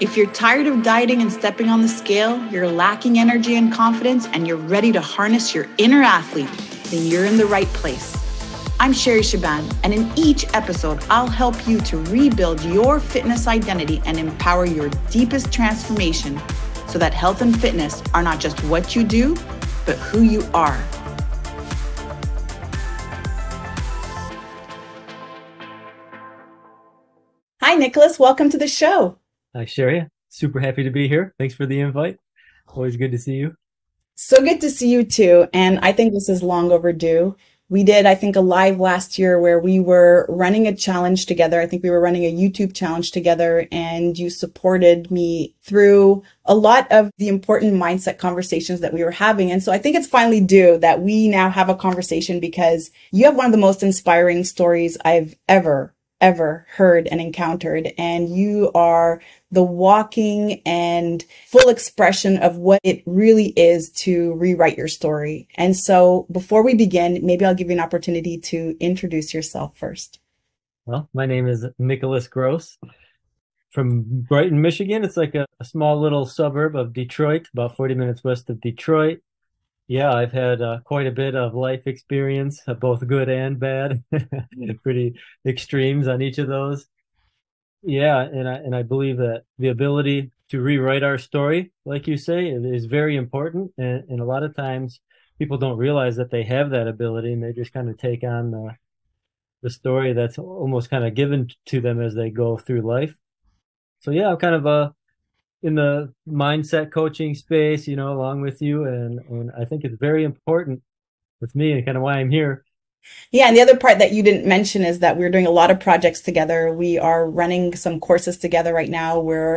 If you're tired of dieting and stepping on the scale, you're lacking energy and confidence, and you're ready to harness your inner athlete, then you're in the right place. I'm Sherry Shaban, and in each episode, I'll help you to rebuild your fitness identity and empower your deepest transformation so that health and fitness are not just what you do, but who you are. Hi, Nicholas. Welcome to the show. Hi, Sherry. Super happy to be here. Thanks for the invite. Always good to see you. So good to see you too. And I think this is long overdue. We did, I think, a live last year where we were running a challenge together. I think we were running a YouTube challenge together, and you supported me through a lot of the important mindset conversations that we were having. And so I think it's finally due that we now have a conversation, because you have one of the most inspiring stories I've ever heard and encountered. And you are the walking and full expression of what it really is to rewrite your story. And so before we begin, maybe I'll give you an opportunity to introduce yourself first. Well, my name is Nicholas Gross from Brighton, Michigan. It's like a small little suburb of Detroit, about 40 minutes west of Detroit. Yeah, I've had quite a bit of life experience, both good and bad, pretty extremes on each of those. Yeah, and I believe that the ability to rewrite our story, like you say, is very important. And a lot of times people don't realize that they have that ability, and they just kind of take on the story that's almost kind of given to them as they go through life. So yeah, I'm kind of in the mindset coaching space, along with you, and I think it's very important with me and kind of why I'm here. Yeah, and the other part that you didn't mention is that we're doing a lot of projects together. We are running some courses together right now.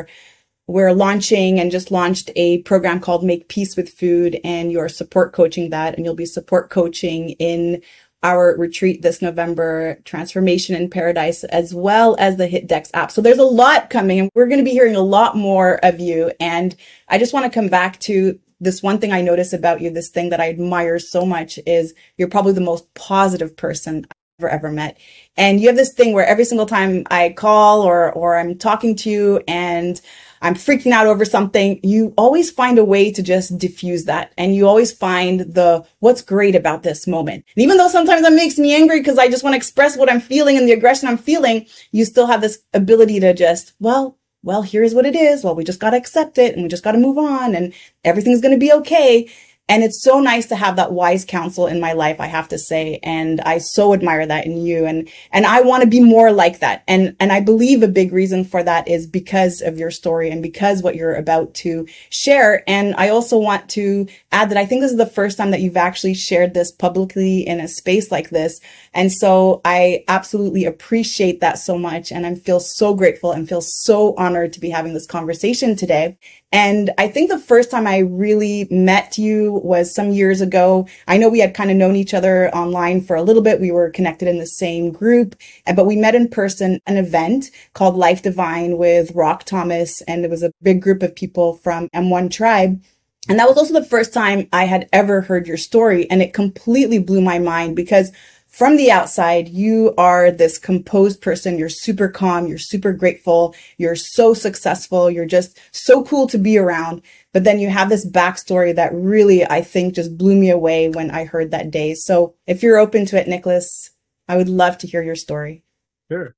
We're launching and just launched a program called Make Peace with Food, and you're support coaching that, and you'll be support coaching in our retreat this November, Transformation in Paradise, as well as the HitDex app. So there's a lot coming, and we're going to be hearing a lot more of you. And I just want to come back to this one thing I notice about you, this thing that I admire so much, is you're probably the most positive person I've ever met. And you have this thing where every single time I call or I'm talking to you and I'm freaking out over something, you always find a way to just diffuse that. And you always find what's great about this moment. And even though sometimes that makes me angry because I just want to express what I'm feeling and the aggression I'm feeling, you still have this ability to just, well, here's what it is. Well, we just got to accept it, and we just got to move on, and everything's going to be okay. And it's so nice to have that wise counsel in my life, I have to say. And I so admire that in you. And I want to be more like that. And I believe a big reason for that is because of your story and because what you're about to share. And I also want to add that I think this is the first time that you've actually shared this publicly in a space like this. And so I absolutely appreciate that so much. And I feel so grateful and feel so honored to be having this conversation today. And I think the first time I really met you was some years ago. I know we had kind of known each other online for a little bit. We were connected in the same group, but we met in person, an event called Life Divine with Rock Thomas. And it was a big group of people from M1 Tribe. And that was also the first time I had ever heard your story. And it completely blew my mind, because from the outside, you are this composed person. You're super calm. You're super grateful. You're so successful. You're just so cool to be around. But then you have this backstory that really, I think, just blew me away when I heard that day. So if you're open to it, Nicholas, I would love to hear your story. Sure.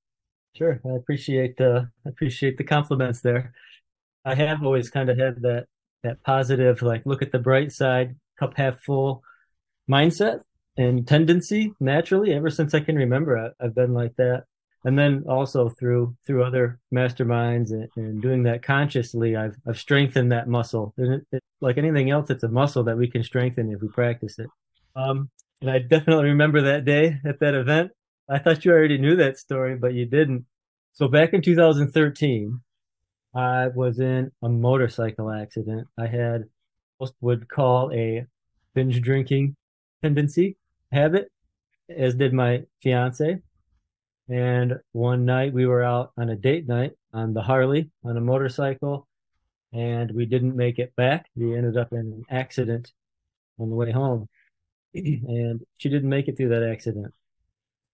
I appreciate the compliments there. I have always kind of had that positive, like, look at the bright side, cup half full mindset and tendency naturally. Ever since I can remember, I've been like that. And then also through other masterminds and doing that consciously, I've strengthened that muscle. And like anything else, it's a muscle that we can strengthen if we practice it. And I definitely remember that day at that event. I thought you already knew that story, but you didn't. So back in 2013, I was in a motorcycle accident. I had most would call a binge drinking tendency, habit, as did my fiance. And one night we were out on a date night on the Harley on a motorcycle, and we didn't make it back. We ended up in an accident on the way home, and she didn't make it through that accident.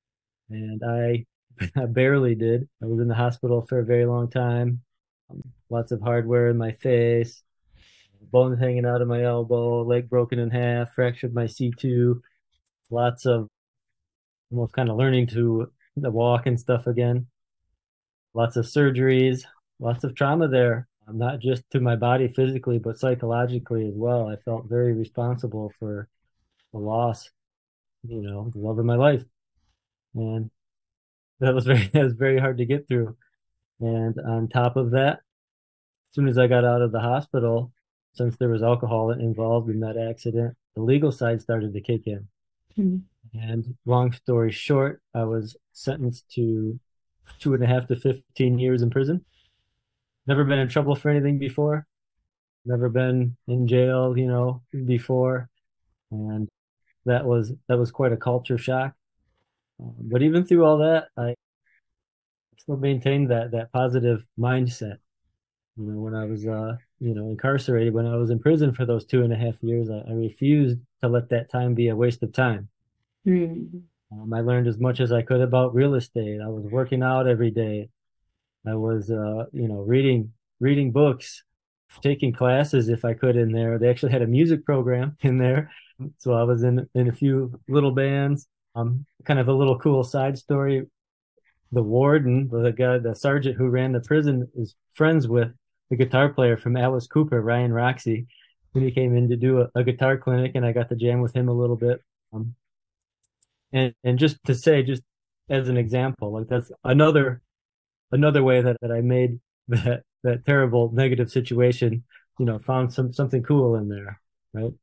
And I barely did. I was in the hospital for a very long time. lots of hardware in my face, bones hanging out of my elbow, leg broken in half, fractured my C2, lots of almost kind of learning to walk and stuff again, lots of surgeries, lots of trauma there, not just to my body physically, but psychologically as well. I felt very responsible for the loss, the love of my life. And that was that was very hard to get through. And on top of that, as soon as I got out of the hospital, since there was alcohol involved in that accident, the legal side started to kick in. Mm-hmm. And long story short, I was sentenced to 2.5 to 15 years in prison. Never been in trouble for anything before. Never been in jail, before. And that was quite a culture shock. But even through all that, I still maintained that positive mindset. When I was incarcerated, when I was in prison for those 2.5 years, I refused to let that time be a waste of time. Mm-hmm. I learned as much as I could about real estate. I was working out every day. I was reading books, taking classes if I could in there. They actually had a music program in there, so I was in a few little bands. Kind of a little cool side story. The warden, the sergeant who ran the prison, is friends with the guitar player from Alice Cooper, Ryan Roxie, when he came in to do a guitar clinic, and I got to jam with him a little bit. And just to say, just as an example, like that's another way that I made that terrible negative situation, found something cool in there, right?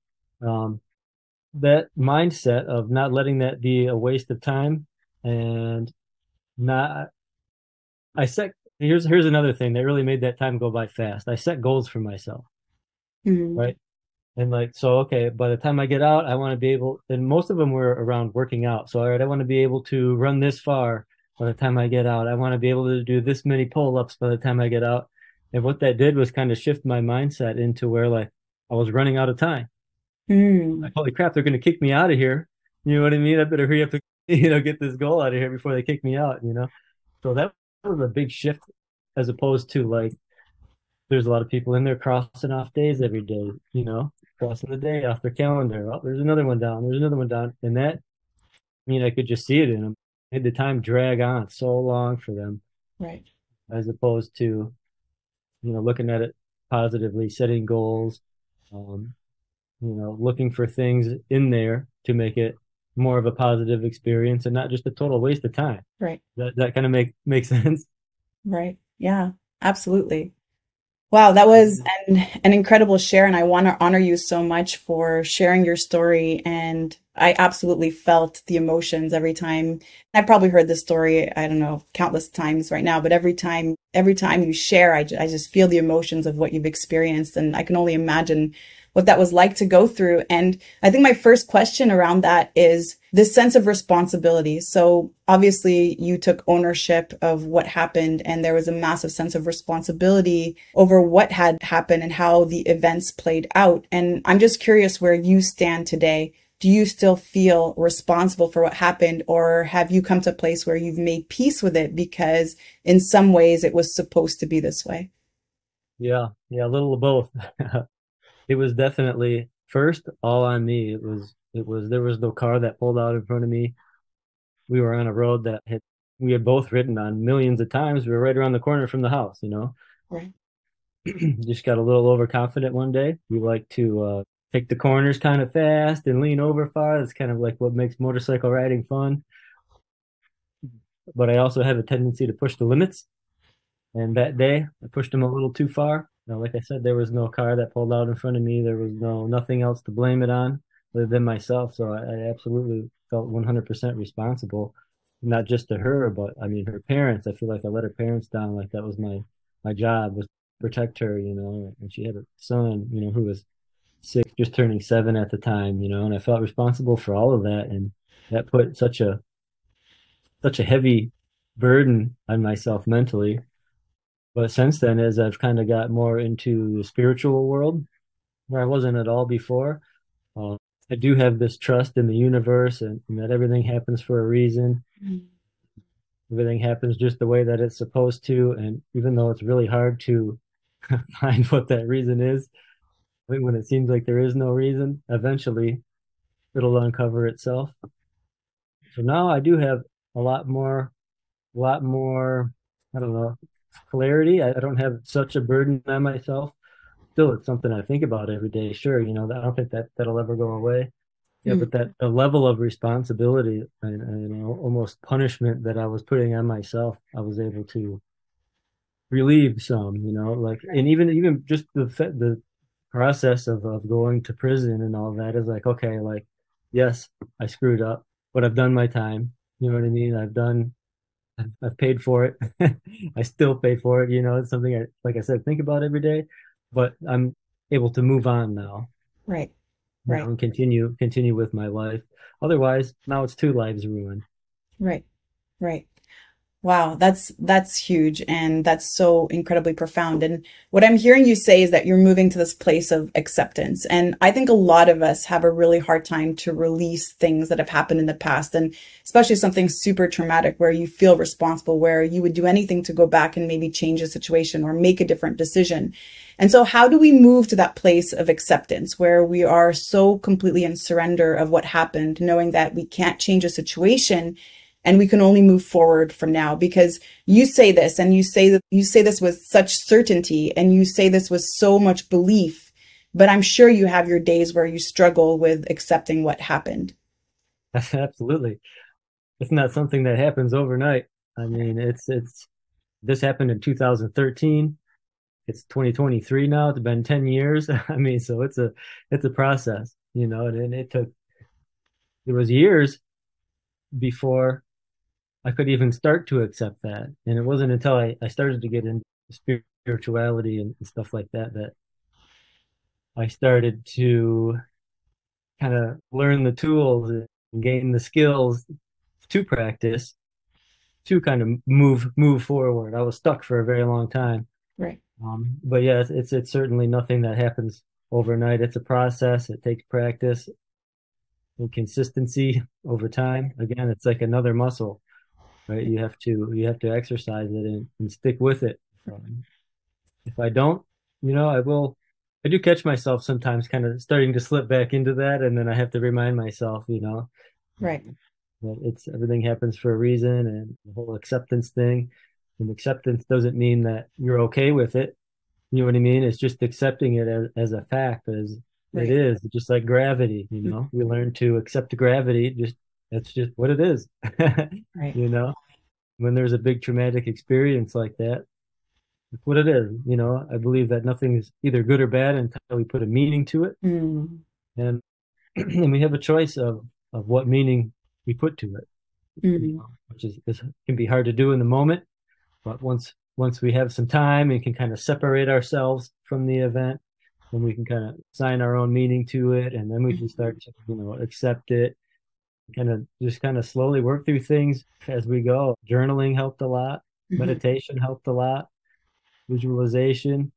That mindset of not letting that be a waste of time, and not I set here's another thing that really made that time go by fast. I set goals for myself, Mm-hmm. right? And like, so, okay, by the time I get out, I want to be able, and most of them were around working out. So, all right, I want to be able to run this far by the time I get out. I want to be able to do this many pull-ups by the time I get out. And what that did was kind of shift my mindset into where like I was running out of time. Mm-hmm. Like, holy crap, they're going to kick me out of here. You know what I mean? I better hurry up to, get this goal out of here before they kick me out. So that was a big shift, as opposed to like, there's a lot of people in there crossing off days every day, crossing the day off their calendar. Oh, there's another one down. There's another one down. And that, I could just see it in them. Made the time drag on so long for them, Right. as opposed to, looking at it positively, setting goals, looking for things in there to make it more of a positive experience and not just a total waste of time. Right. That kind of makes sense. Right. Yeah, absolutely. Wow, that was an incredible share, and I want to honor you so much for sharing your story. And I absolutely felt the emotions every time. I've probably heard this story, I don't know, countless times right now, but every time you share, I just feel the emotions of what you've experienced, and I can only imagine what that was like to go through. And I think my first question around that is this sense of responsibility. So obviously you took ownership of what happened, and there was a massive sense of responsibility over what had happened and how the events played out. And I'm just curious where you stand today. Do you still feel responsible for what happened, or have you come to a place where you've made peace with it because in some ways it was supposed to be this way? Yeah, a little of both. It was definitely first all on me. There was no car that pulled out in front of me. We were on a road that we had both ridden on millions of times. We were right around the corner from the house. Right. Just got a little overconfident one day. We like to take the corners kind of fast and lean over far. It's kind of like what makes motorcycle riding fun. But I also have a tendency to push the limits. And that day, I pushed them a little too far. Like I said, there was no car that pulled out in front of me. There was nothing else to blame it on other than myself. So I absolutely felt 100% responsible, not just to her, but I mean her parents. I feel like I let her parents down. Like that was my job, was to protect her. And she had a son, who was 6, just turning 7 at the time. And I felt responsible for all of that, and that put such a heavy burden on myself mentally. But since then, as I've kind of got more into the spiritual world, where I wasn't at all before, uh, I do have this trust in the universe, and that everything happens for a reason. Mm. Everything happens just the way that it's supposed to. And even though it's really hard to find what that reason is. I think when it seems like there is no reason, eventually it'll uncover itself. So now I do have a lot more, I don't know, clarity. I don't have such a burden on myself. Still, it's something I think about every day. Sure, I don't think that'll ever go away. Yeah, Mm, but that a level of responsibility and almost punishment that I was putting on myself, I was able to relieve some, like, and even just the process of going to prison and all that is like, okay, like, yes, I screwed up, but I've done my time. You know what I mean? I've paid for it. I still pay for it. It's something like I said, think about every day, but I'm able to move on now, right, right, and continue with my life. Otherwise, now it's two lives ruined. right, right. Wow, that's huge and that's so incredibly profound. And what I'm hearing you say is that you're moving to this place of acceptance. And I think a lot of us have a really hard time to release things that have happened in the past, and especially something super traumatic where you feel responsible, where you would do anything to go back and maybe change a situation or make a different decision. And so how do we move to that place of acceptance where we are so completely in surrender of what happened, knowing that we can't change a situation and we can only move forward from now? Because you say this and you say this with such certainty and you say this with so much belief, but I'm sure you have your days where you struggle with accepting what happened. Absolutely. It's not something that happens overnight. I mean, it's this happened in 2013. It's 2023 now. It's been 10 years. I mean, so it's a process, and it was years before I could even start to accept that. And it wasn't until I started to get into spirituality and stuff like that that I started to kind of learn the tools and gain the skills to practice to kind of move forward. I was stuck for a very long time. Right. But yeah, it's certainly nothing that happens overnight. It's a process. It takes practice and consistency over time. Again, it's like another muscle, right? You have to exercise it and stick with it. If I don't, I will. I do catch myself sometimes kind of starting to slip back into that, and then I have to remind myself, Right. that it's everything happens for a reason, and the whole acceptance thing. And acceptance doesn't mean that you're okay with it. You know what I mean? It's just accepting it as a fact, as it Right. is. It's just like gravity, We learn to accept gravity. That's just what it is. Right. You know, when there's a big traumatic experience like that, it's what it is. I believe that nothing is either good or bad until we put a meaning to it, Mm. and and we have a choice of what meaning we put to it. Mm. Which can be hard to do in the moment, but once we have some time and can kind of separate ourselves from the event, then we can kind of assign our own meaning to it, and then we can start to accept it, kind of slowly work through things as we go. Journaling helped a lot, Mhm. meditation helped a lot, visualization,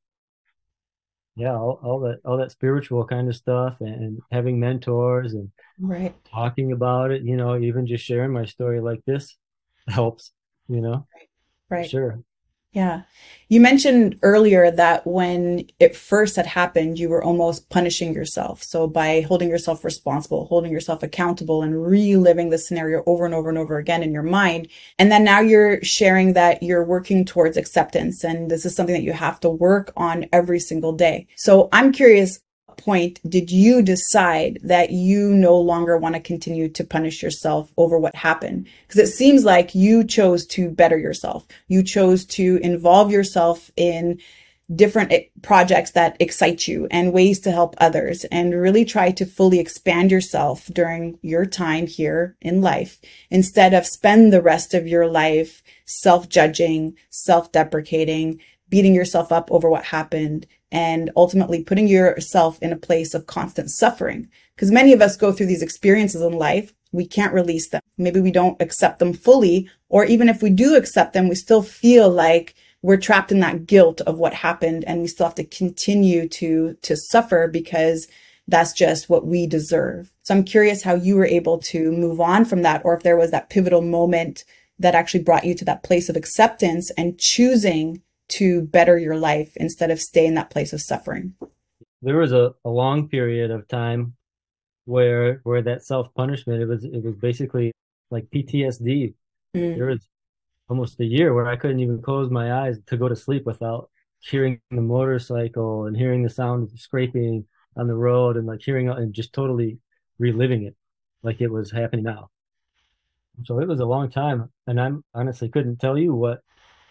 yeah, all that spiritual kind of stuff, and having mentors and Right. talking about it, even just sharing my story like this helps, you know, for Right. sure. Yeah. You mentioned earlier that when it first had happened, you were almost punishing yourself. So by holding yourself responsible, holding yourself accountable, and reliving the scenario over and over and over again in your mind. And then now you're sharing that you're working towards acceptance. And this is something that you have to work on every single day. So I'm curious, point did you decide that you no longer want to continue to punish yourself over what happened? Because it seems like you chose to better yourself. You chose to involve yourself in different projects that excite you and ways to help others and really try to fully expand yourself during your time here in life instead of spend the rest of your life self-judging, self-deprecating, beating yourself up over what happened, and ultimately putting yourself in a place of constant suffering. Because many of us go through these experiences in life, we can't release them. Maybe we don't accept them fully, or even if we do accept them, we still feel like we're trapped in that guilt of what happened, and we still have to continue to suffer because that's just what we deserve. So I'm curious how you were able to move on from that, or if there was that pivotal moment that actually brought you to that place of acceptance and choosing to better your life instead of stay in that place of suffering. There was a long period of time where that self-punishment, it was basically like PTSD. There Mm, was almost a year where I couldn't even close my eyes to go to sleep without hearing the motorcycle and hearing the sound of scraping on the road, and like hearing and just totally reliving it like it was happening now. So it was a long time, and I'm honestly couldn't tell you what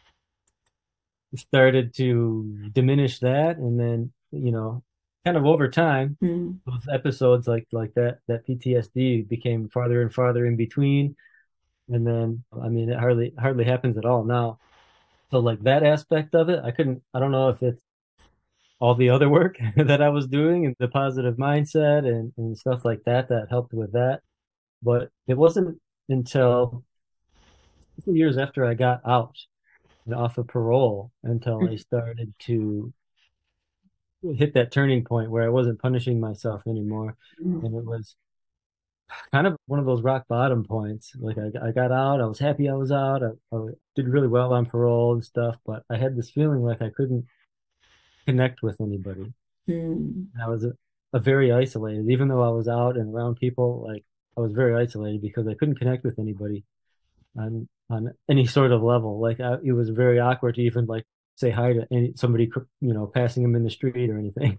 started to diminish that. And then, kind of over time, mm, those episodes like that PTSD became farther and farther in between. And then, I mean, it hardly happens at all now. So like that aspect of it, I don't know if it's all the other work that I was doing and the positive mindset and stuff like that that helped with that. But it wasn't until a few years after I got out and off of parole until I started to hit that turning point where I wasn't punishing myself anymore. mm, And it was kind of one of those rock bottom points. Like I got out, I was happy I was out. I did really well on parole and stuff, but I had this feeling like I couldn't connect with anybody. mm. And I was a very isolated, even though I was out and around people, like I was very isolated because I couldn't connect with anybody on any sort of level. Like it was very awkward to even like say hi to somebody, passing them in the street or anything.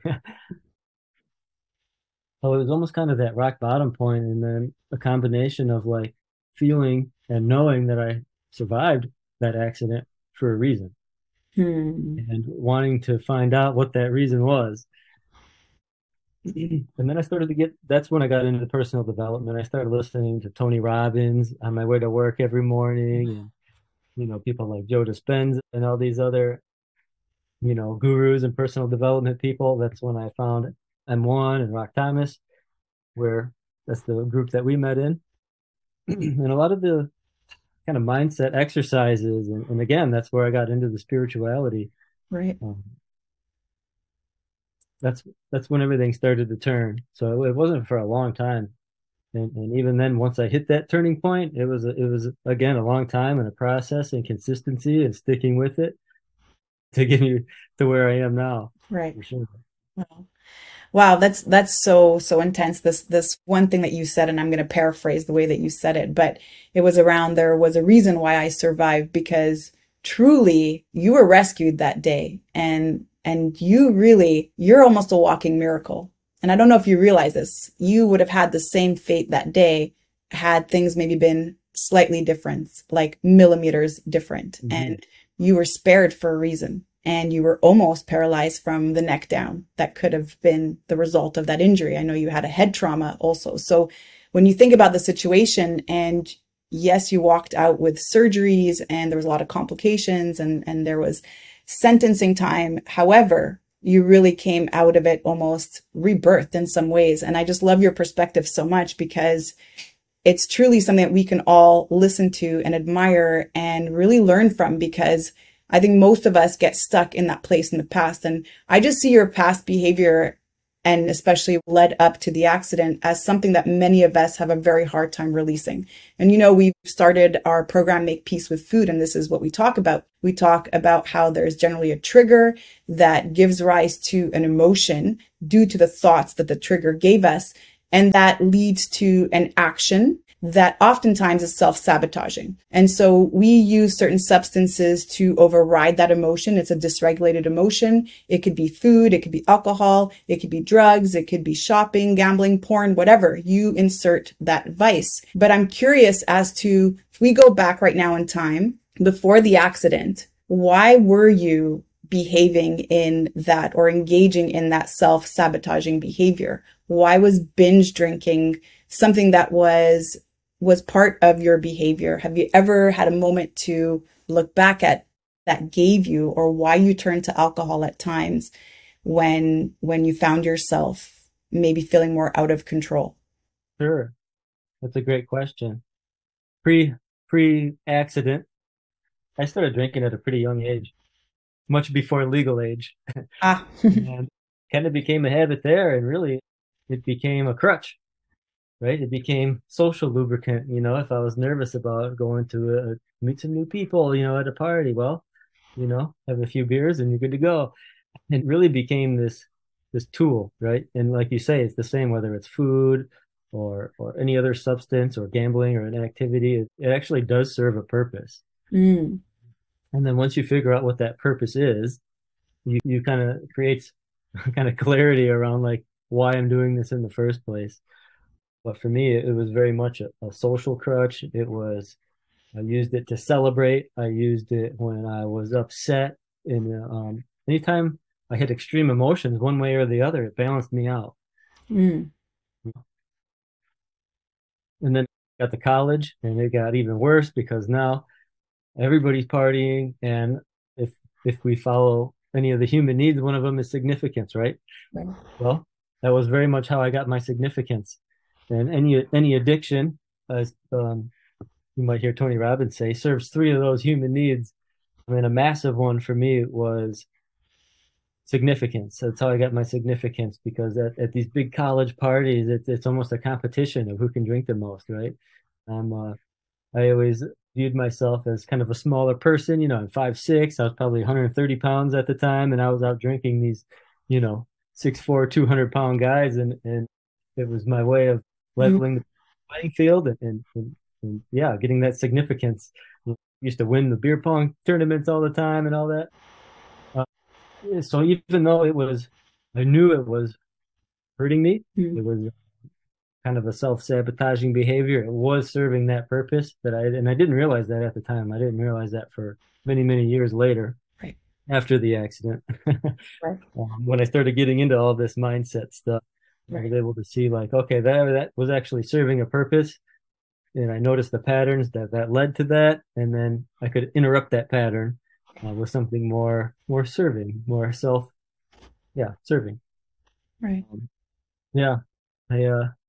So it was almost kind of that rock bottom point, and then a combination of like feeling and knowing that I survived that accident for a reason, Hmm. and wanting to find out what that reason was. And then that's when I got into personal development. I started listening to Tony Robbins on my way to work every morning, and people like Joe Dispenza and all these other, gurus and personal development people. That's when I found M1 and Rock Thomas, where that's the group that we met in. And a lot of the kind of mindset exercises, and again, that's where I got into the spirituality. Right. Um, that's that's when everything started to turn. So it wasn't for a long time, and even then, once I hit that turning point, it was again a long time and a process and consistency and sticking with it to get me to where I am now, Right. for sure. Wow. Wow, that's so intense. This one thing that you said, and I'm going to paraphrase the way that you said it, but it was around there was a reason why I survived because truly you were rescued that day, and you're almost a walking miracle. And I don't know if you realize this. You would have had the same fate that day had things maybe been slightly different, like millimeters different, Hmm. and you were spared for a reason and you were almost paralyzed from the neck down. That could have been the result of that injury. I know you had a head trauma also. So when you think about the situation, and yes, you walked out with surgeries and there was a lot of complications and there was sentencing time. However, you really came out of it almost rebirthed in some ways. And I just love your perspective so much because it's truly something that we can all listen to and admire and really learn from, because I think most of us get stuck in that place in the past. And I just see your past behavior, and especially led up to the accident, as something that many of us have a very hard time releasing. And we've started our program, Make Peace with Food, and this is what we talk about. We talk about how there's generally a trigger that gives rise to an emotion due to the thoughts that the trigger gave us. And that leads to an action that oftentimes is self-sabotaging. And so we use certain substances to override that emotion. It's a dysregulated emotion. It could be food, it could be alcohol, it could be drugs, it could be shopping, gambling, porn, whatever. You insert that vice. But I'm curious as to, if we go back right now in time, before the accident, why were you behaving in that or engaging in that self-sabotaging behavior? Why was binge drinking something that was part of your behavior? Have you ever had a moment to look back at that gave you, or why you turned to alcohol at times when you found yourself maybe feeling more out of control? Sure, that's a great question. Pre accident, I started drinking at a pretty young age, much before legal age, Ah, and kind of became a habit there. And really, it became a crutch, right? It became social lubricant. If I was nervous about going to meet some new people, at a party, well, have a few beers and you're good to go. It really became this tool, right? And like you say, it's the same whether it's food or any other substance or gambling or an activity. It actually does serve a purpose. Mm. And then once you figure out what that purpose is, you kind of creates kind of clarity around like why I'm doing this in the first place. But for me, it was very much a social crutch. I used it to celebrate. I used it when I was upset. And anytime I had extreme emotions, one way or the other, it balanced me out. Mm. And then got to college, and it got even worse because now everybody's partying, and if if we follow any of the human needs, one of them is significance, right? Right. Well, that was very much how I got my significance. And any addiction, as you might hear Tony Robbins say, serves three of those human needs. I mean, a massive one for me was significance. That's how I got my significance because at these big college parties, it's almost a competition of who can drink the most, right? I'm I always viewed myself as kind of a smaller person. I'm 5'6". I was probably 130 pounds at the time, and I was out drinking these, 6'4", 200-pound guys, and it was my way of Mm. leveling the playing field and yeah, getting that significance. I used to win the beer pong tournaments all the time and all that. So even though I knew it was hurting me, Mm. it was kind of a self-sabotaging behavior. It was serving that purpose and I didn't realize that at the time. I didn't realize that for many, many years later Right. after the accident. Right. When I started getting into all this mindset stuff, I was Right. able to see like, okay, that was actually serving a purpose. And I noticed the patterns that led to that. And then I could interrupt that pattern with something more serving, more yeah, serving. Right. Um, yeah. I,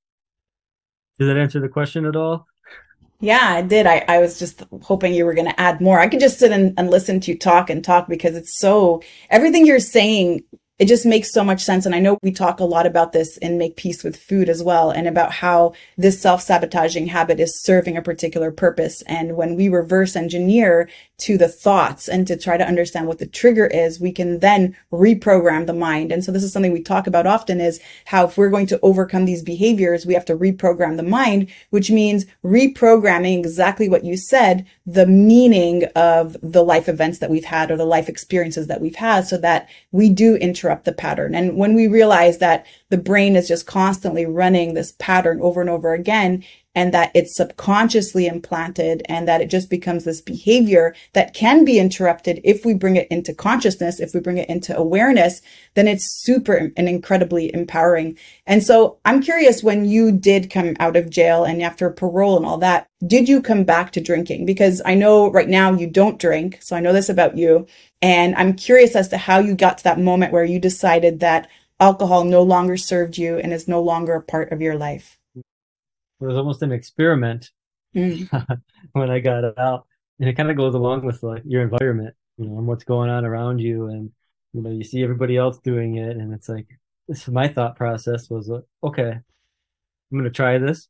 did that answer the question at all? Yeah, I did. I was just hoping you were going to add more. I could just sit and listen to you talk and talk because it's so, everything you're saying, it just makes so much sense. And I know we talk a lot about this in Make Peace with Food as well, and about how this self-sabotaging habit is serving a particular purpose. And when we reverse engineer to the thoughts and to try to understand what the trigger is, we can then reprogram the mind. And so this is something we talk about often, is how if we're going to overcome these behaviors, we have to reprogram the mind, which means reprogramming exactly what you said, the meaning of the life events that we've had or the life experiences that we've had, so that we do interrupt the pattern. And when we realize that the brain is just constantly running this pattern over and over again, and that it's subconsciously implanted, and that it just becomes this behavior that can be interrupted if we bring it into consciousness, if we bring it into awareness, then it's super and incredibly empowering. And so I'm curious, when you did come out of jail and after parole and all that, did you come back to drinking? Because I know right now you don't drink. So I know this about you. And I'm curious as to how you got to that moment where you decided that alcohol no longer served you and is no longer a part of your life. It was almost an experiment Mm. when I got out. And it kind of goes along with like your environment, and what's going on around you. And, you see everybody else doing it. And it's like, my thought process was, like, okay, I'm going to try this.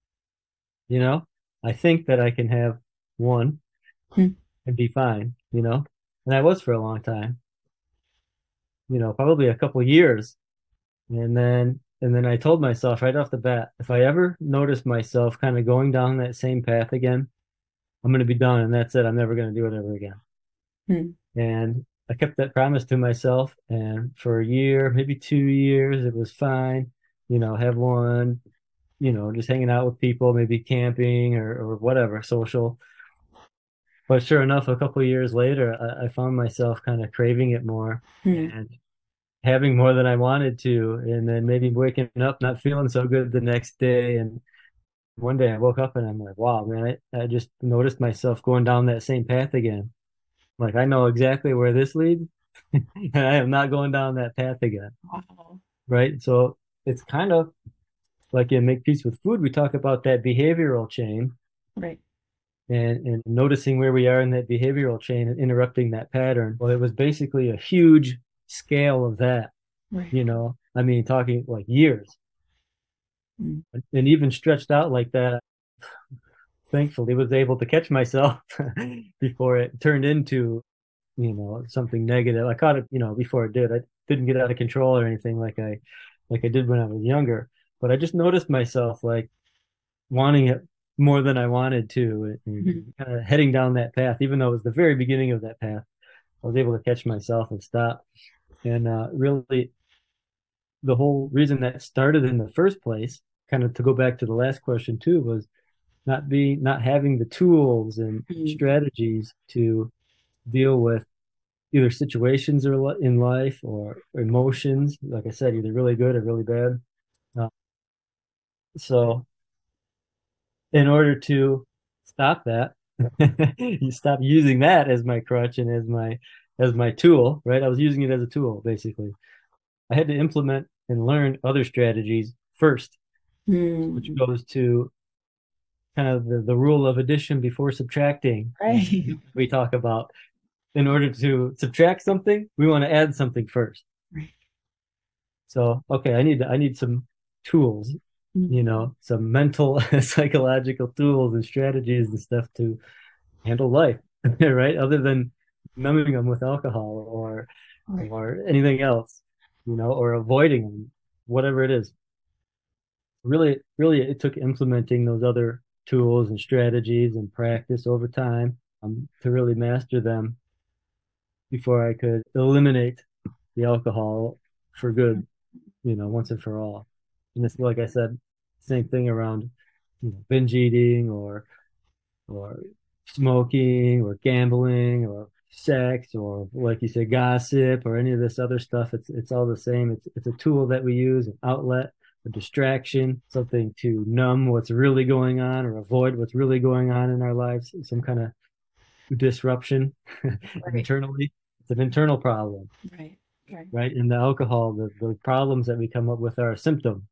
I think that I can have one Mm. and be fine, and I was for a long time, probably a couple of years. And then I told myself right off the bat, if I ever notice myself kind of going down that same path again, I'm going to be done. And that's it. I'm never going to do it ever again. Mm. And I kept that promise to myself. And for a year, maybe 2 years, it was fine. Have one, just hanging out with people, maybe camping or whatever, social. But sure enough, a couple of years later, I found myself kind of craving it more Mm. and having more than I wanted to. And then maybe waking up not feeling so good the next day. And one day I woke up and I'm like, wow, man, I just noticed myself going down that same path again. Like, I know exactly where this leads, and I am not going down that path again. Wow. Right. So it's kind of like in Make Peace with Food, we talk about that behavioral chain Right. and noticing where we are in that behavioral chain and interrupting that pattern. Well, it was basically a huge scale of that, Right. I mean, talking like years Mm. and even stretched out like that. Thankfully was able to catch myself before it turned into something negative. I caught it, before it did. I didn't get out of control or anything like I did when I was younger. But I just noticed myself like wanting it more than I wanted to, and Mhm. kind of heading down that path, even though it was the very beginning of that path. I was able to catch myself and stop. And really, the whole reason that started in the first place, kind of to go back to the last question too, was not having the tools and Mhm. strategies to deal with either situations or in life or emotions. Like I said, either really good or really bad. Uh, so in order to stop that, you stop using that as my crutch and as my tool, right? I was using it as a tool, basically. I had to implement and learn other strategies first, which Mhm. goes to kind of the rule of addition before subtracting. Right. We talk about in order to subtract something, we want to add something first. Right. So, okay, I need some tools, Mhm. some mental, psychological tools and strategies and stuff to handle life, right? Other than numbing them with alcohol Right. or anything else, or avoiding them, whatever it is. Really, really, it took implementing those other tools and strategies and practice over time to really master them before I could eliminate the alcohol for good, once and for all. And it's like I said, same thing around, binge eating or smoking or gambling or sex or like you said, gossip or any of this other stuff. It's all the same. It's a tool that we use, an outlet, a distraction, something to numb what's really going on or avoid what's really going on in our lives, some kind of disruption Right. internally. It's an internal problem, Right. Right. right? In the alcohol, the problems that we come up with are a symptom.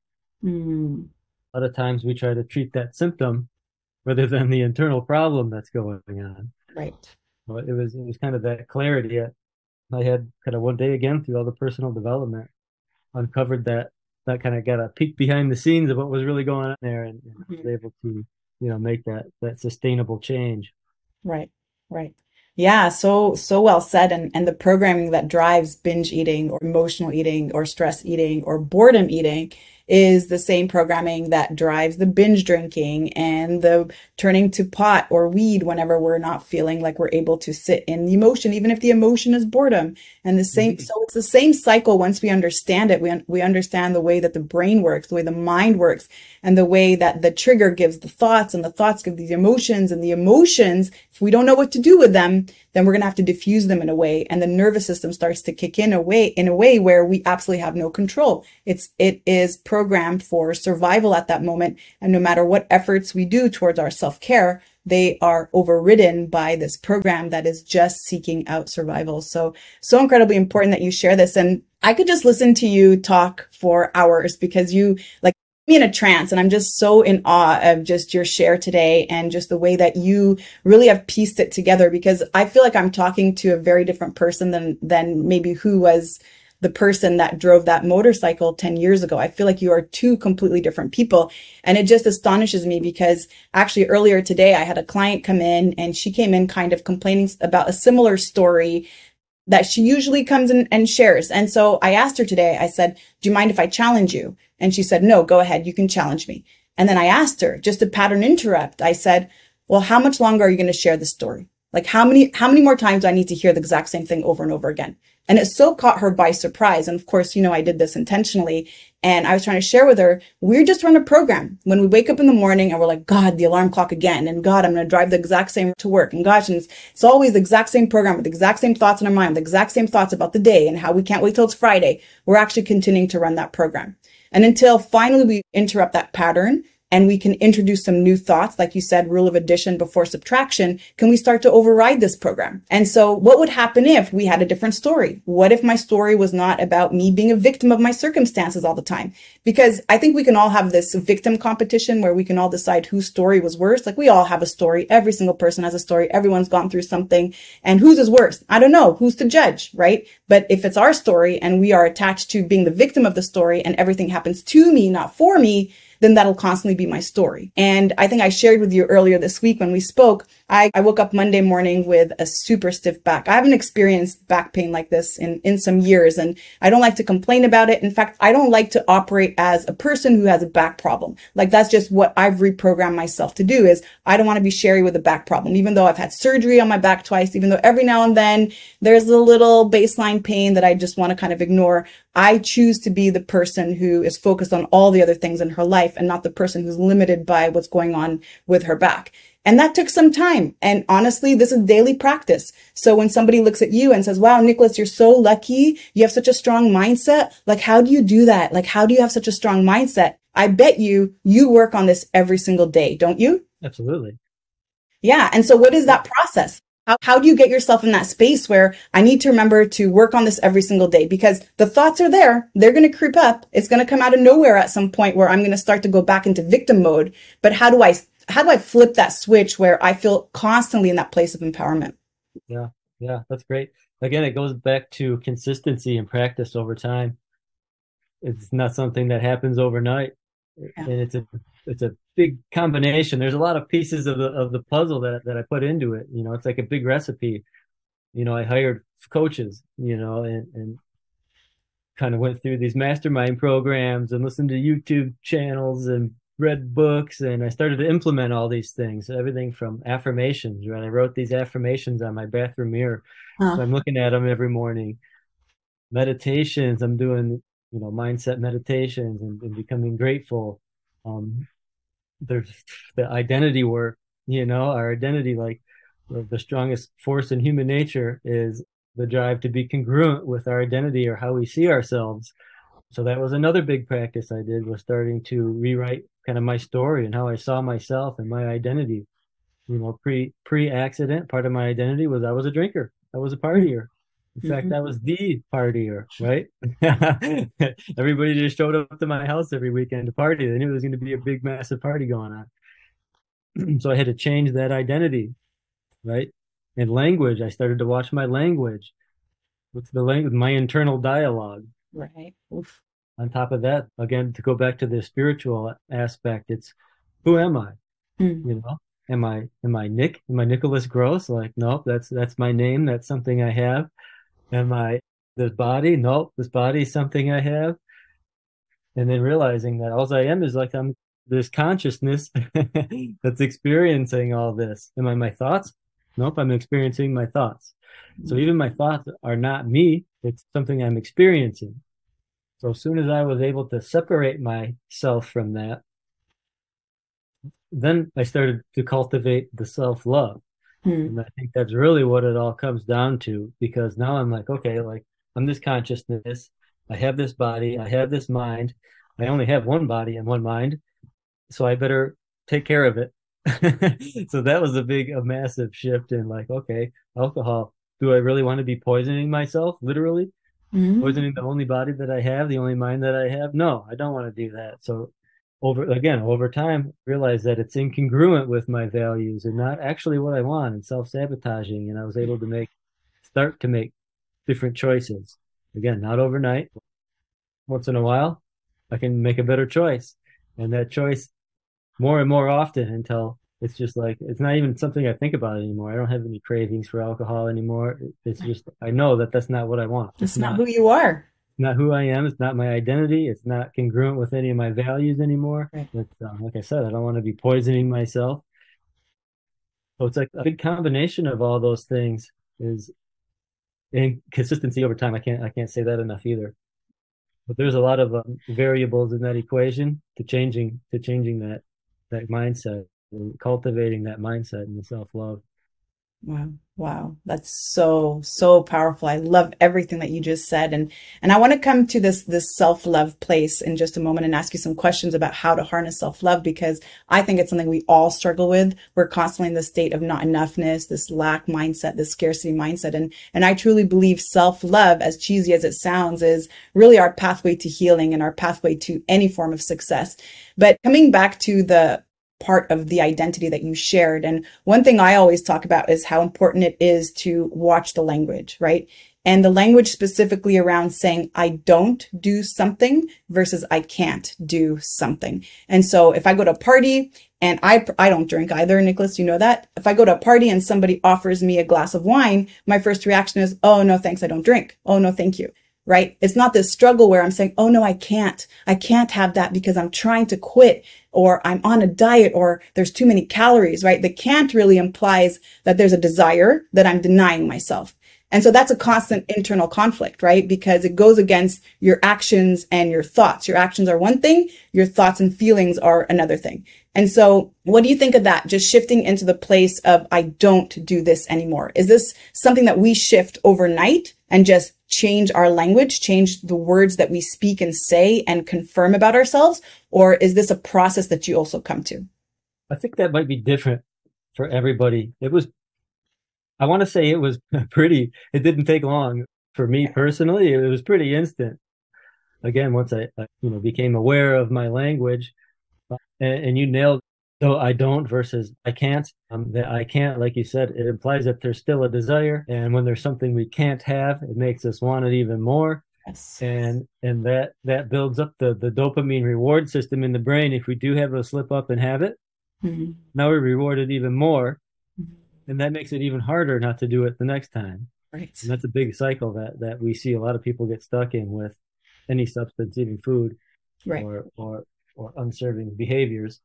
Mm. A lot of times we try to treat that symptom rather than the internal problem that's going on. Right. So it was kind of that clarity I had kind of one day again through all the personal development, uncovered that kind of got a peek behind the scenes of what was really going on there, and was Mhm. able to make that sustainable change. Right. Right. Yeah, so well said. And the programming that drives binge eating or emotional eating or stress eating or boredom eating is the same programming that drives the binge drinking and the turning to pot or weed whenever we're not feeling like we're able to sit in the emotion, even if the emotion is boredom. And the same, Mhm. so it's the same cycle once we understand it. We understand the way that the brain works, the way the mind works, and the way that the trigger gives the thoughts and the thoughts give these emotions and the emotions, if we don't know what to do with them, then we're going to have to diffuse them in a way. And the nervous system starts to kick in a way where we absolutely have no control. It is programmed for survival at that moment. And no matter what efforts we do towards our self-care, they are overridden by this program that is just seeking out survival. So incredibly important that you share this. And I could just listen to you talk for hours because you like me in a trance, and I'm just so in awe of just your share today and just the way that you really have pieced it together, because I feel like I'm talking to a very different person than maybe who was the person that drove that motorcycle 10 years ago. I feel like you are two completely different people. And it just astonishes me because actually earlier today I had a client come in and she came in kind of complaining about a similar story that she usually comes in and shares. And so I asked her today, I said, do you mind if I challenge you? And she said, no, go ahead. You can challenge me. And then I asked her, just a pattern interrupt. I said, well, how much longer are you going to share the story? Like how many more times do I need to hear the exact same thing over and over again? And it so caught her by surprise. And of course, I did this intentionally. And I was trying to share with her, we're just running a program. When we wake up in the morning and we're like, God, the alarm clock again. And God, I'm going to drive the exact same to work. And gosh, and it's always the exact same program with the exact same thoughts in our mind, with the exact same thoughts about the day and how we can't wait till it's Friday. We're actually continuing to run that program. And until finally we interrupt that pattern and we can introduce some new thoughts, like you said, rule of addition before subtraction, can we start to override this program? And so what would happen if we had a different story? What if my story was not about me being a victim of my circumstances all the time? Because I think we can all have this victim competition where we can all decide whose story was worse. Like we all have a story. Every single person has a story. Everyone's gone through something. And whose is worse? I don't know. Who's to judge, right? But if it's our story and we are attached to being the victim of the story and everything happens to me, not for me, then that'll constantly be my story. And I think I shared with you earlier this week when we spoke I woke up Monday morning with a super stiff back. I haven't experienced back pain like this in some years, and I don't like to complain about it. In fact, I don't like to operate as a person who has a back problem. Like, that's just what I've reprogrammed myself to do. Is I don't want to be Sherry with a back problem, even though I've had surgery on my back twice, even though every now and then there's a little baseline pain that I just want to kind of ignore. I choose to be the person who is focused on all the other things in her life and not the person who's limited by what's going on with her back. And that took some time. And honestly, this is daily practice. So when somebody looks at you and says, wow, Nicholas, you're so lucky. You have such a strong mindset. Like, how do you do that? Like, how do you have such a strong mindset? I bet you work on this every single day, don't you? Absolutely. Yeah. And so what is that process? How do you get yourself in that space where I need to remember to work on this every single day? Because the thoughts are there. They're going to creep up. It's going to come out of nowhere at some point where I'm going to start to go back into victim mode. But how do I flip that switch where I feel constantly in that place of empowerment? Yeah. Yeah. That's great. Again, it goes back to consistency and practice over time. It's not something that happens overnight. Yeah. And it's a big combination. There's a lot of pieces of the puzzle that I put into it. You know, it's like a big recipe. You know, I hired coaches, you know, and kind of went through these mastermind programs and listened to YouTube channels and read books, and I started to implement all these things, everything from affirmations, right? I wrote these affirmations on my bathroom mirror. So I'm looking at them every morning. Meditations, I'm doing, you know, mindset meditations and becoming grateful. There's the identity work, you know, our identity, like the strongest force in human nature is the drive to be congruent with our identity or how we see ourselves. So that was another big practice I did, was starting to rewrite kind of my story and how I saw myself and my identity. You know, pre-accident, part of my identity was I was a drinker. I was a partier. In fact, I was the partier, right? Everybody just showed up to my house every weekend to party. They knew there was going to be a big, massive party going on. So I had to change that identity, right? And language, I started to watch my language. What's the language? My internal dialogue. Right. Oof. On top of that, again, to go back to the spiritual aspect, it's who am I? You know, am I Nick? Am I Nicholas Gross? Like, nope, that's my name. That's something I have. Am I this body? Nope, this body is something I have. And then realizing that all I am is like I'm this consciousness that's experiencing all this. Am I my thoughts? Nope, I'm experiencing my thoughts. So even my thoughts are not me. It's something I'm experiencing. So as soon as I was able to separate myself from that, then I started to cultivate the self-love. And I think that's really what it all comes down to, because now I'm like, okay, like I'm this consciousness. I have this body. I have this mind. I only have one body and one mind. So I better take care of it. So that was a massive shift in like, okay, alcohol. Do I really want to be poisoning myself? Literally poisoning the only body that I have, the only mind that I have? No, I don't want to do that. So over time, realize that it's incongruent with my values and not actually what I want, and self-sabotaging. And I was able to start to make different choices. Again, not overnight. Once in a while, I can make a better choice. And that choice more and more often until it's just like, it's not even something I think about anymore. I don't have any cravings for alcohol anymore. It's just, I know that that's not what I want. It's not who you are. Not who I am. It's not my identity. It's not congruent with any of my values anymore. Right. It's, like I said, I don't want to be poisoning myself. So it's like a big combination of all those things is in consistency over time. I can't say that enough either. But there's a lot of variables in that equation to changing that mindset and cultivating that mindset and the self-love. Wow. That's so, so powerful. I love everything that you just said. And I want to come to this self-love place in just a moment and ask you some questions about how to harness self-love, because I think it's something we all struggle with. We're constantly in the state of not enoughness, this lack mindset, this scarcity mindset. And I truly believe self-love, as cheesy as it sounds, is really our pathway to healing and our pathway to any form of success. But coming back to the part of the identity that you shared. And one thing I always talk about is how important it is to watch the language, right? and the language specifically around saying I don't do something versus I can't do something. And so if I go to a party and I don't drink either, Nicholas, you know that. If I go to a party and somebody offers me a glass of wine, my first reaction is, oh, no, thanks. I don't drink. Oh, no, thank you. Right? It's not this struggle where I'm saying, oh, no, I can't have that because I'm trying to quit, or I'm on a diet, or there's too many calories, right? The can't really implies that there's a desire that I'm denying myself. And so that's a constant internal conflict, right? Because it goes against your actions and your thoughts. Your actions are one thing, your thoughts and feelings are another thing. And so what do you think of that? Just shifting into the place of, I don't do this anymore. Is this something that we shift overnight and just change our language, change the words that we speak and say and confirm about ourselves? Or is this a process that you also come to? I think that might be different for everybody. I want to say it was it didn't take long for me personally. It was pretty instant. Again, once I became aware of my language, and you nailed, though I don't versus I can't. That I can't, like you said, it implies that there's still a desire. And when there's something we can't have, it makes us want it even more. Yes. And that builds up the dopamine reward system in the brain. If we do have a slip up and have it, now we're rewarded even more. And that makes it even harder not to do it the next time. Right. And that's a big cycle that we see a lot of people get stuck in with any substance, even food, right, or unserving behaviors.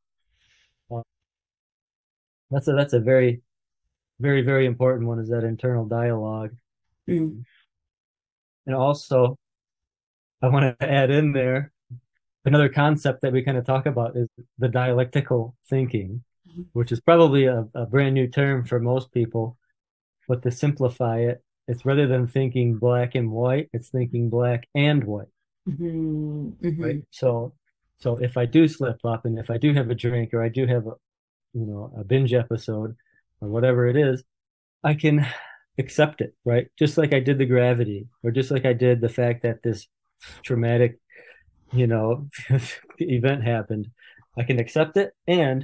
That's a very, very, very important one, is that internal dialogue. And also, I want to add in there another concept that we kind of talk about is the dialectical thinking, which is probably a brand new term for most people. But to simplify it, it's rather than thinking black and white, it's thinking black and white. Right? So if I do slip up, and if I do have a drink, or I do have a binge episode, or whatever it is, I can accept it, right? Just like I did the gravity, or just like I did the fact that this traumatic, event happened. I can accept it, and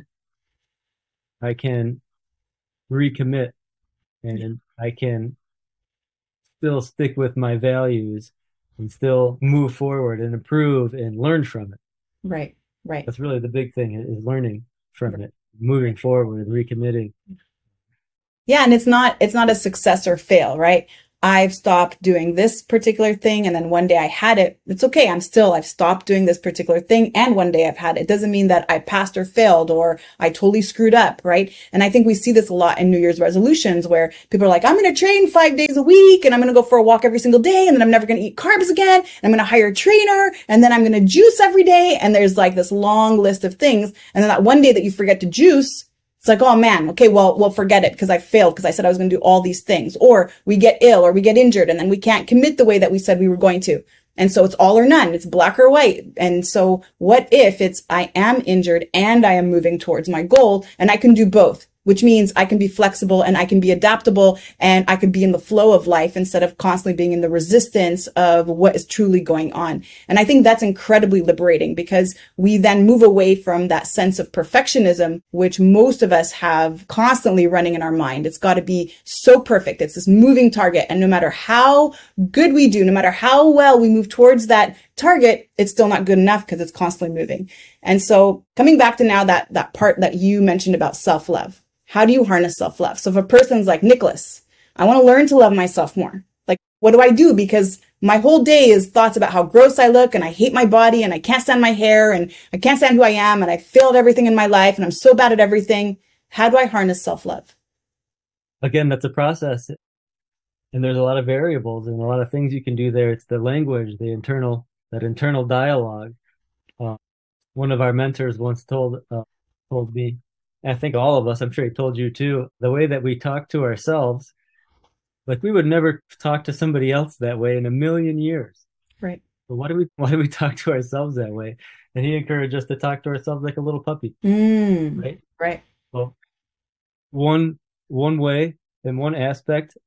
I can recommit, and I can still stick with my values and still move forward and improve and learn from it. Right. That's really the big thing, is learning from it, moving forward, recommitting. Yeah. And it's not a success or fail, right? I've stopped doing this particular thing, and then one day I had it. It's okay. I've stopped doing this particular thing, and one day I've had it. It doesn't mean that I passed or failed, or I totally screwed up, right? And I think we see this a lot in New Year's resolutions, where people are like, I'm going to train 5 days a week, and I'm going to go for a walk every single day, and then I'm never going to eat carbs again, and I'm going to hire a trainer, and then I'm going to juice every day. And there's like this long list of things. And then that one day that you forget to juice, it's like, oh man, okay, well, forget it, because I failed, because I said I was going to do all these things. Or we get ill, or we get injured, and then we can't commit the way that we said we were going to. And so it's all or none. It's black or white. And so what if it's, I am injured and I am moving towards my goal, and I can do both, which means I can be flexible and I can be adaptable, and I can be in the flow of life instead of constantly being in the resistance of what is truly going on. And I think that's incredibly liberating, because we then move away from that sense of perfectionism, which most of us have constantly running in our mind. It's got to be so perfect. It's this moving target. And no matter how good we do, no matter how well we move towards that target, it's still not good enough, because it's constantly moving. And so coming back to now that part that you mentioned about self-love. How do you harness self-love? So if a person's like, Nicholas, I want to learn to love myself more. Like, what do I do? Because my whole day is thoughts about how gross I look, and I hate my body, and I can't stand my hair, and I can't stand who I am, and I failed everything in my life, and I'm so bad at everything. How do I harness self-love? Again, that's a process. And there's a lot of variables and a lot of things you can do there. It's the language, that internal dialogue. One of our mentors once told me, I think all of us, I'm sure he told you too, the way that we talk to ourselves, like we would never talk to somebody else that way in a million years. Right. But why do we talk to ourselves that way? And he encouraged us to talk to ourselves like a little puppy. Right. Right. Well, one way and one aspect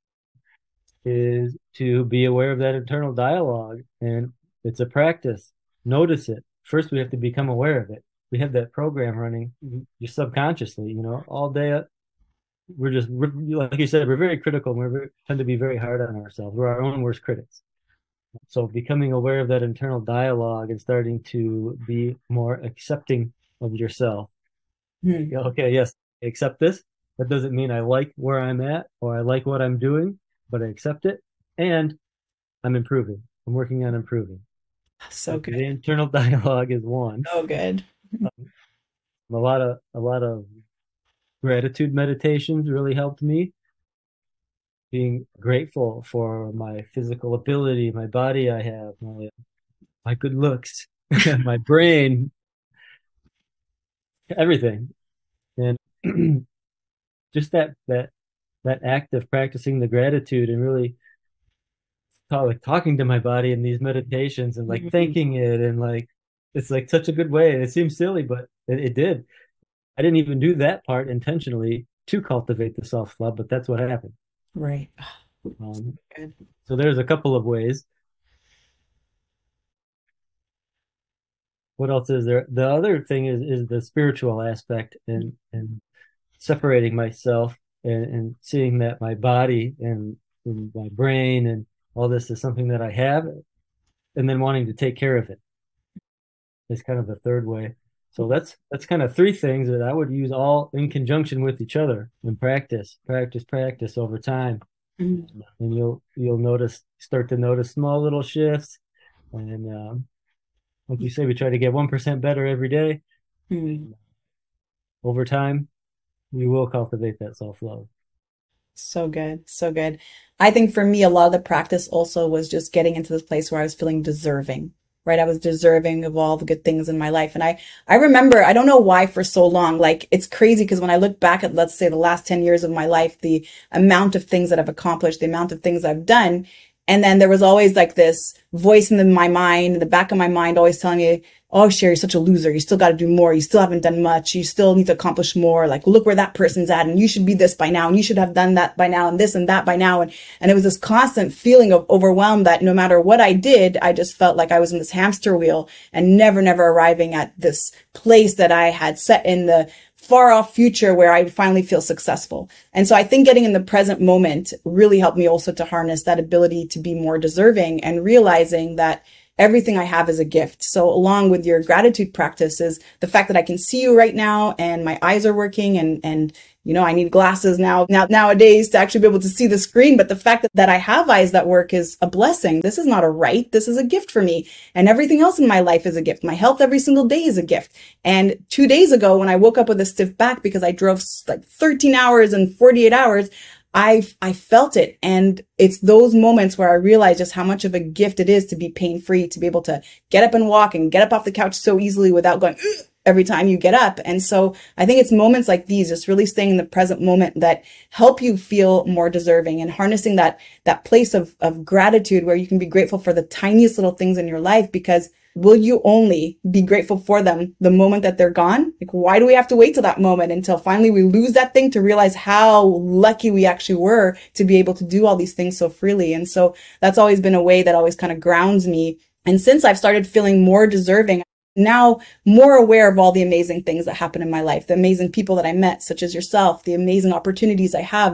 is to be aware of that internal dialogue, and it's a practice. Notice it. First, we have to become aware of it. We have that program running just subconsciously, all day, we're just, like you said, we're very critical. And tend to be very hard on ourselves. We're our own worst critics. So becoming aware of that internal dialogue and starting to be more accepting of yourself. Hmm. Okay, yes, I accept this. That doesn't mean I like where I'm at or I like what I'm doing, but I accept it and I'm improving. I'm working on improving. So So good. the internal dialogue is one. So good. A lot of gratitude meditations really helped me. Being grateful for my physical ability, my body I have, my good looks, my brain, everything. And just that act of practicing the gratitude and really talking to my body in these meditations and like Mhm. thanking it and like it's like such a good way. And it seems silly, but it did. I didn't even do that part intentionally to cultivate the self-love, but that's what happened. Right. Um, Good. so there's a couple of ways. What else is there? The other thing is the spiritual aspect and separating myself and seeing that my body and my brain and all this is something that I have, and then wanting to take care of it is kind of the third way. So that's kind of three things that I would use all in conjunction with each other and practice over time. Mhm. And you'll start to notice small little shifts. And like you say, we try to get 1% better every day. Mhm. Over time, we will cultivate that self-love. So good. So good. I think for me, a lot of the practice also was just getting into this place where I was feeling deserving, right? I was deserving of all the good things in my life. And I remember, I don't know why for so long, like it's crazy because when I look back at, let's say, the last 10 years of my life, the amount of things that I've accomplished, the amount of things I've done. And then there was always like this voice my mind, in the back of my mind, always telling me, oh, Sherry, you're such a loser. You still got to do more. You still haven't done much. You still need to accomplish more. Like, look where that person's at. And you should be this by now. And you should have done that by now and this and that by now. And it was this constant feeling of overwhelm that no matter what I did, I just felt like I was in this hamster wheel and never arriving at this place that I had set in the far off future where I would finally feel successful. And so I think getting in the present moment really helped me also to harness that ability to be more deserving and realizing that everything I have is a gift. So along with your gratitude practice is the fact that I can see you right now and my eyes are working and you know, I need glasses nowadays to actually be able to see the screen. But the fact that I have eyes that work is a blessing. This is not a right. This is a gift for me. And everything else in my life is a gift. My health every single day is a gift. And 2 days ago, when I woke up with a stiff back because I drove like 13 hours and 48 hours, I felt it. And it's those moments where I realize just how much of a gift it is to be pain free, to be able to get up and walk and get up off the couch so easily without going every time you get up. And so I think it's moments like these, just really staying in the present moment, that help you feel more deserving and harnessing that place of gratitude where you can be grateful for the tiniest little things in your life, because will you only be grateful for them the moment that they're gone? Like, why do we have to wait till that moment until finally we lose that thing to realize how lucky we actually were to be able to do all these things so freely? And so that's always been a way that always kind of grounds me. And since I've started feeling more deserving, now more aware of all the amazing things that happen in my life, the amazing people that I met, such as yourself, the amazing opportunities I have,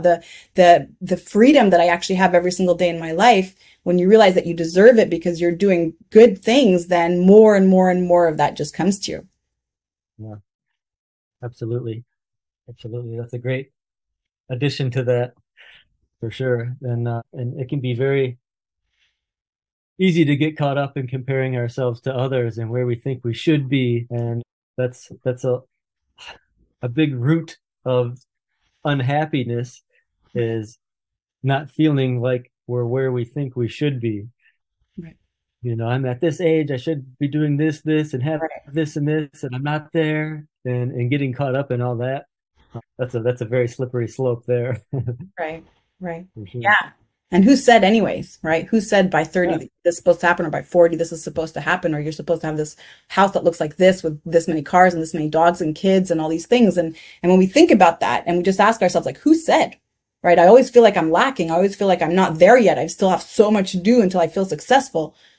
the freedom that I actually have every single day in my life. When you realize that you deserve it because you're doing good things, then more and more and more of that just comes to you. Yeah, absolutely. Absolutely. That's a great addition to that for sure. And it can be very easy to get caught up in comparing ourselves to others and where we think we should be. And that's a big root of unhappiness, is not feeling like we're where we think we should be. Right. I'm at this age, I should be doing this and have Right. this and this, and I'm not there, and getting caught up in all that. That's a very slippery slope there. Right. Right. For sure. Yeah. And who said anyways, right? Who said by Yeah. 30 this is supposed to happen, or by 40 this is supposed to happen, or you're supposed to have this house that looks like this with this many cars and this many dogs and kids and all these things. And when we think about that and we just ask ourselves, like, who said, right? I always feel like I'm lacking. I always feel like I'm not there yet. I still have so much to do until I feel successful.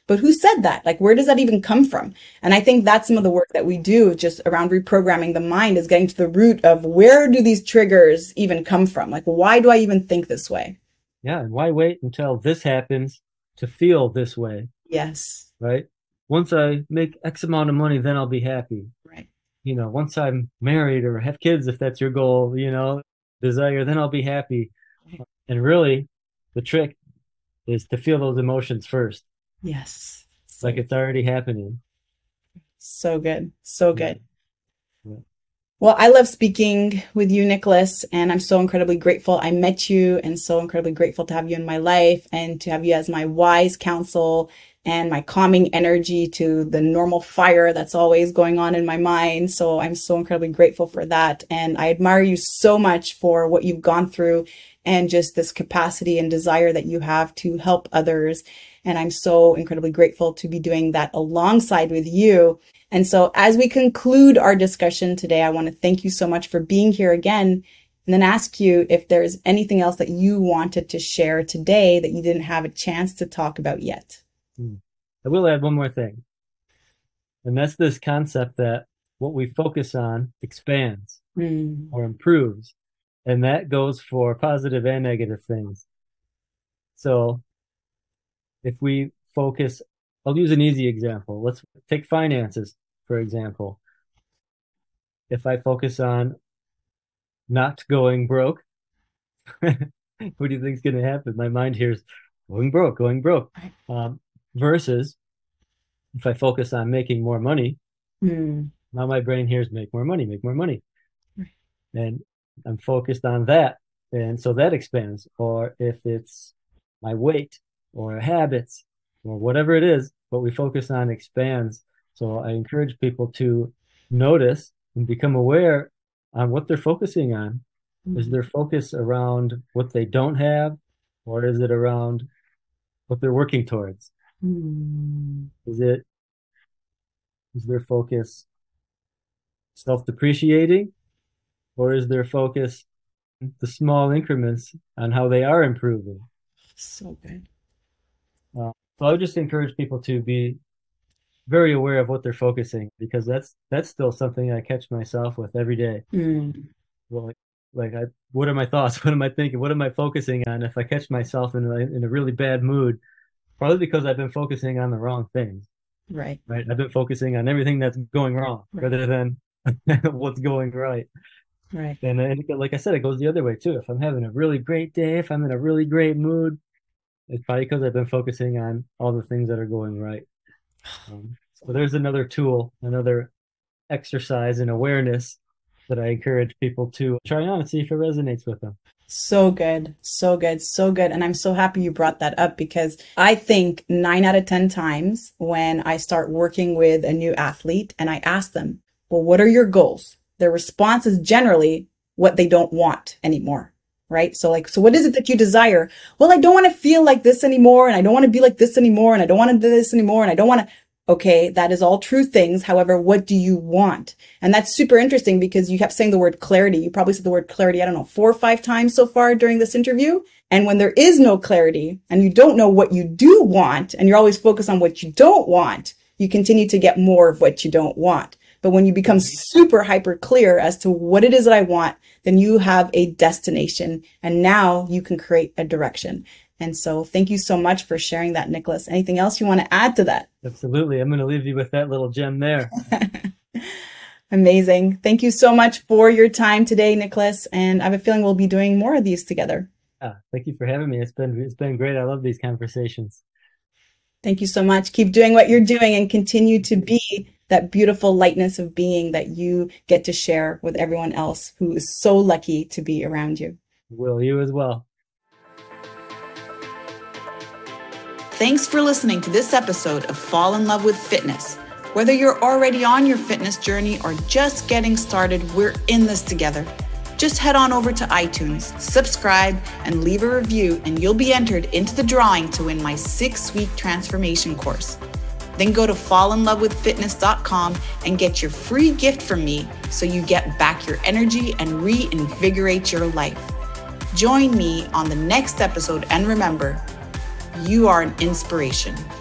but who said that? Like, where does that even come from? And I think that's some of the work that we do just around reprogramming the mind, is getting to the root of where do these triggers even come from? Like, why do I even think this way? Yeah. And why wait until this happens to feel this way? Yes. Right. Once I make X amount of money, then I'll be happy. Right. Once I'm married or have kids, if that's your goal, desire, then I'll be happy. And really, the trick is to feel those emotions first. Yes. Like it's already happening. So good. So good. Yeah. Well, I love speaking with you, Nicholas, and I'm so incredibly grateful I met you, and so incredibly grateful to have you in my life and to have you as my wise counsel and my calming energy to the normal fire that's always going on in my mind. So I'm so incredibly grateful for that. And I admire you so much for what you've gone through and just this capacity and desire that you have to help others. And I'm so incredibly grateful to be doing that alongside with you. And so as we conclude our discussion today, I want to thank you so much for being here again, and then ask you if there's anything else that you wanted to share today that you didn't have a chance to talk about yet. I will add one more thing. And that's this concept that what we focus on expands or improves. And that goes for positive and negative things. So if we focus, I'll use an easy example. Let's take finances, for example. If I focus on not going broke, what do you think is going to happen? My mind hears going broke, going broke. Versus if I focus on making more money, now my brain hears make more money, make more money. And I'm focused on that. And so that expands. Or if it's my weight or habits or whatever it is, what we focus on expands. So I encourage people to notice and become aware on what they're focusing on. Is their focus around what they don't have, or is it around what they're working towards? Is their focus self-depreciating, or is their focus the small increments on how they are improving? So good. So I would just encourage people to be very aware of what they're focusing, because that's still something I catch myself with every day. Well, what are my thoughts? What am I thinking? What am I focusing on? If I catch myself in a really bad mood, probably because I've been focusing on the wrong things. Right. I've been focusing on everything that's going wrong rather than what's going right. Right. And like I said, it goes the other way too. If I'm having a really great day, if I'm in a really great mood, it's probably because I've been focusing on all the things that are going right. So there's another tool, another exercise in awareness that I encourage people to try on and see if it resonates with them. So good. So good. So good. And I'm so happy you brought that up, because I think 9 out of 10 times when I start working with a new athlete and I ask them, well, what are your goals? Their response is generally what they don't want anymore. Right? So what is it that you desire? Well, I don't want to feel like this anymore. And I don't want to be like this anymore. And I don't want to do this anymore. And I don't want to. Okay, that is all true things. However, what do you want? And that's super interesting, because you kept saying the word clarity. You probably said the word clarity, I don't know, 4 or 5 times so far during this interview. And when there is no clarity and you don't know what you do want, and you're always focused on what you don't want, you continue to get more of what you don't want. But when you become super hyper clear as to what it is that I want, then you have a destination, and now you can create a direction. And so thank you so much for sharing that, Nicholas. Anything else you want to add to that? Absolutely. I'm going to leave you with that little gem there. Amazing. Thank you so much for your time today, Nicholas. And I have a feeling we'll be doing more of these together. Thank you for having me. It's been great. I love these conversations. Thank you so much. Keep doing what you're doing and continue to be that beautiful lightness of being that you get to share with everyone else who is so lucky to be around you. Will you as well. Thanks for listening to this episode of Fall in Love with Fitness. Whether you're already on your fitness journey or just getting started, we're in this together. Just head on over to iTunes, subscribe, and leave a review, and you'll be entered into the drawing to win my 6-week transformation course. Then go to fallinlovewithfitness.com and get your free gift from me so you get back your energy and reinvigorate your life. Join me on the next episode, and remember, you are an inspiration.